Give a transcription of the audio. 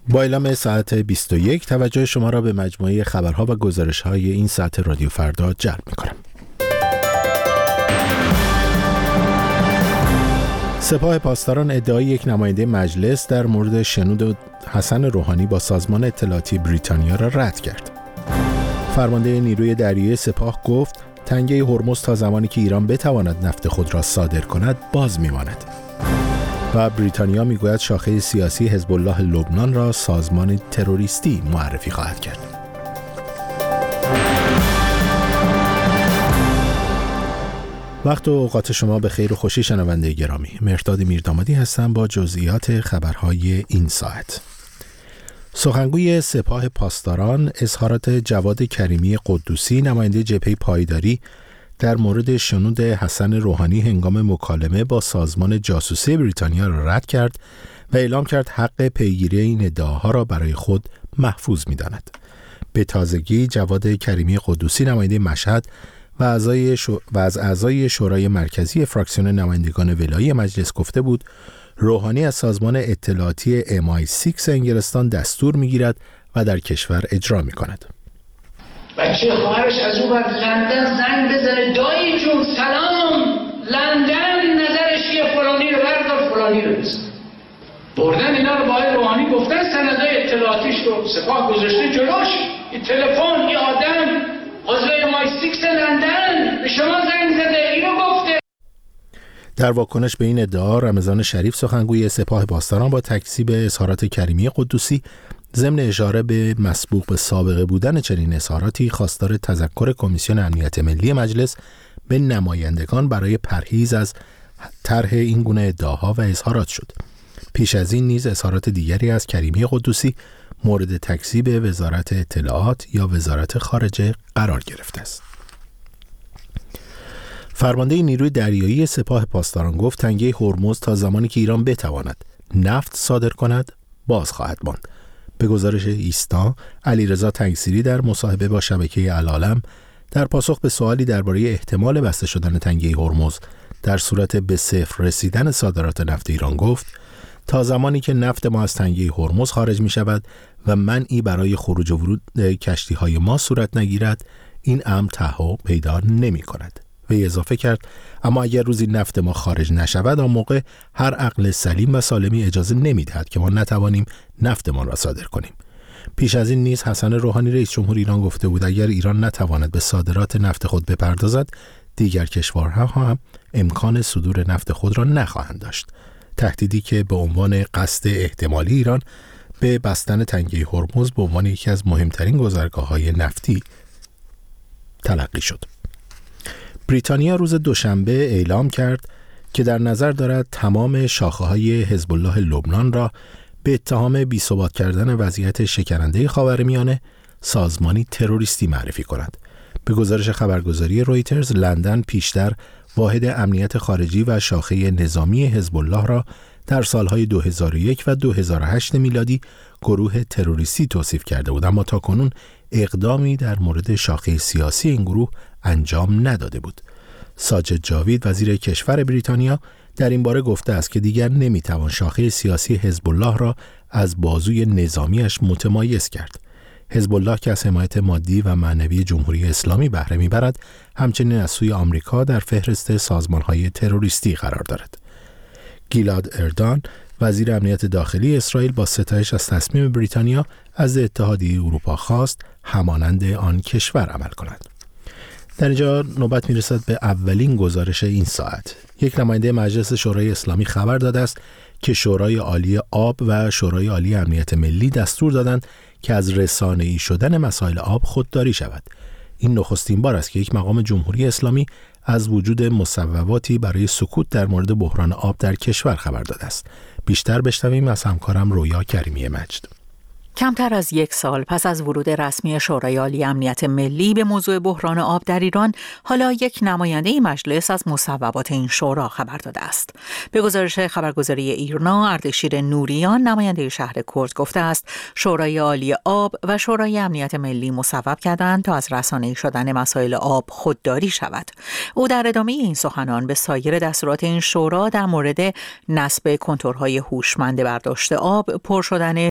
با اعلام ساعت 21 توجه شما را به مجموعه خبرها و گزارش‌های این ساعت رادیو فردا جلب می‌کنم. سپاه پاسداران ادعای یک نماینده مجلس در مورد شنود حسن روحانی با سازمان اطلاعاتی بریتانیا را رد کرد. فرمانده نیروی دریایی سپاه گفت تنگه هرمز تا زمانی که ایران بتواند نفت خود را صادر کند باز می‌ماند. و بریتانیا میگوید شاخه سیاسی حزب الله لبنان را سازمان تروریستی معرفی خواهد کرد. وقت و اوقات شما به خیر و خوشی شنونده گرامی. مهرداد میردامادی هستم با جزئیات خبرهای این ساعت. سخنگوی سپاه پاسداران اظهارات جواد کریمی قدوسی نماینده جبهه پایداری در مورد شنود حسن روحانی هنگام مکالمه با سازمان جاسوسی بریتانیا را رد کرد و اعلام کرد حق پیگیری این ادعاها را برای خود محفوظ می‌داند. به تازگی جواد کریمی قدوسی نماینده مشهد و از اعضای شورای مرکزی فراکسیون نمایندگان ولایی مجلس گفته بود روحانی از سازمان اطلاعاتی MI6 انگلستان دستور می‌گیرد و در کشور اجرا می‌کند. بچه خواهرش از اون وقت لندن زنگ بزنه دایی جون سلام لندن نظرش یه فلانی رو بردار فلانی رو بزن. بردن اینا رو با آقای روحانی گفتن سندهای اطلاعاتیش رو سپاه گذاشته جلوش. این تلفن این آدم عضو MI6 لندن به شما زنگ زده اینو گفته. در واکنش به این ادعا رمضان شریف سخنگوی سپاه پاسداران با تکذیب اظهارات کریمی قدوسی ضمن اشاره به مسبوق به سابقه بودن چنین اظهاراتی خواستار تذکر کمیسیون امنیت ملی مجلس به نمایندگان برای پرهیز از طرح این گونه ادعاها و اظهارات شد. پیش از این نیز اظهارات دیگری از کریمی قدوسی مورد تکذیب وزارت اطلاعات یا وزارت خارجه قرار گرفته است. فرمانده نیروی دریایی سپاه پاسداران گفت تنگه هرمز تا زمانی که ایران بتواند نفت صادر کند باز خواهد ماند. به گزارش ایستا، علیرضا تنگسیری در مصاحبه با شبکه العالم در پاسخ به سوالی درباره احتمال بسته شدن تنگه هرمز در صورت به صفر رسیدن صادرات نفت ایران گفت تا زمانی که نفت ما از تنگه هرمز خارج می شود و منعی برای خروج و ورود کشتی های ما صورت نگیرد این امر تحقق پیدا نمی کند. و اضافه کرد اما اگر روزی نفت ما خارج نشود آن موقع هر عقل سلیم و سالمی اجازه نمیدهد که ما نتوانیم نفتمان را صادر کنیم. پیش از این نیز حسن روحانی رئیس جمهور ایران گفته بود اگر ایران نتواند به صادرات نفت خود بپردازد دیگر کشورها هم امکان صدور نفت خود را نخواهند داشت. تهدیدی که به عنوان قصد احتمالی ایران به بستن تنگه هرمز به عنوان یکی از مهمترین گذرگاه‌های نفتی تلقی شد. بریتانیا روز دوشنبه اعلام کرد که در نظر دارد تمام شاخه‌های حزب الله لبنان را به اتهام بی‌ثبات کردن وضعیت شکننده خاورمیانه سازمانی تروریستی معرفی کند. به گزارش خبرگزاری رویترز لندن پیشتر واحد امنیت خارجی و شاخه نظامی حزب الله را در سالهای 2001 و 2008 میلادی گروه تروریستی توصیف کرده بود اما تاکنون اقدامی در مورد شاخه سیاسی این گروه انجام نداده بود. ساجد جاوید وزیر کشور بریتانیا در این باره گفته است که دیگر نمیتوان شاخه سیاسی حزب الله را از بازوی نظامیش متمایز کرد. حزب الله که از حمایت مادی و معنوی جمهوری اسلامی بهره میبرد همچنین از سوی آمریکا در فهرست سازمان‌های تروریستی قرار دارد. گیلاد اردان وزیر امنیت داخلی اسرائیل با ستایش از تصمیم بریتانیا از اتحادیه اروپا خواست همانند آن کشور عمل کند. در اینجا نوبت میرسد به اولین گزارش این ساعت. یک نماینده مجلس شورای اسلامی خبر داده است که شورای عالی آب و شورای عالی امنیت ملی دستور دادند که از رسانه‌ای شدن مسائل آب خودداری شود. این نخستین بار است که یک مقام جمهوری اسلامی از وجود مصوباتی برای سکوت در مورد بحران آب در کشور خبر داده است. بیشتر بشنویم از همکارم رویا کریمی مجد. کمتر از یک سال پس از ورود رسمی شورای عالی امنیت ملی به موضوع بحران آب در ایران، حالا یک نماینده مجلس از مصوبات این شورا خبر داده است. به گزارش خبرگزاری ایرنا، اردشیر نوریان نماینده شهر کرد گفته است شورای عالی آب و شورای امنیت ملی مصوب کردند تا از رسانه‌ای شدن مسائل آب خودداری شود. او در ادامه این سخنان به سایر دستورات این شورا در مورد نصب کنتورهای هوشمند برداشت آب، پر شدن